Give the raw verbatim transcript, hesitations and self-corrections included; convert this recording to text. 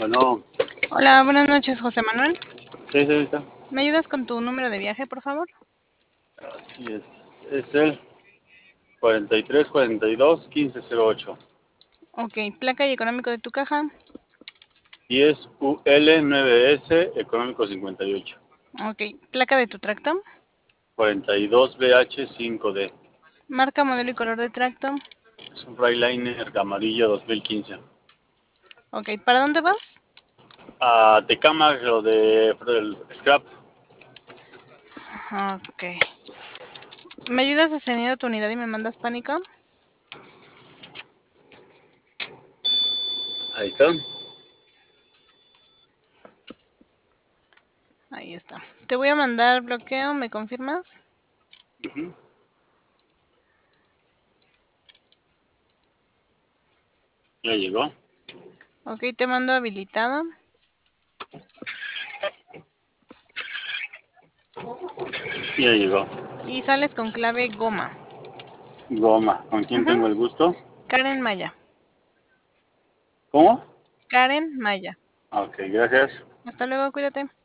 Bueno, Hola, buenas noches, José Manuel. sí, señorita. ¿Me ayudas con tu número de viaje, por favor? Así es. Es el cuarenta y tres cuarenta y dos quince cero ocho. Ok, placa y económico de tu caja. Y es U L nueve S económico cincuenta y ocho. Ok, placa de tu tracto. cuarenta y dos B H cinco D. Marca, modelo y color de tracto. Es un Freightliner amarillo dos mil quince. Ok, ¿para dónde vas? A Tecamac, lo de el Scrap. Ok. ¿Me ayudas a ceñir tu unidad y me mandas pánico? Ahí está. Ahí está. Te voy a mandar bloqueo, ¿me confirmas? Uh-huh. Ya llegó. Ok, te mando habilitado. Ya llegó. Y sales con clave goma. Goma. ¿Con quién Uh-huh. tengo el gusto? Karen Maya. ¿Cómo? Karen Maya. Ok, gracias. Hasta luego, cuídate.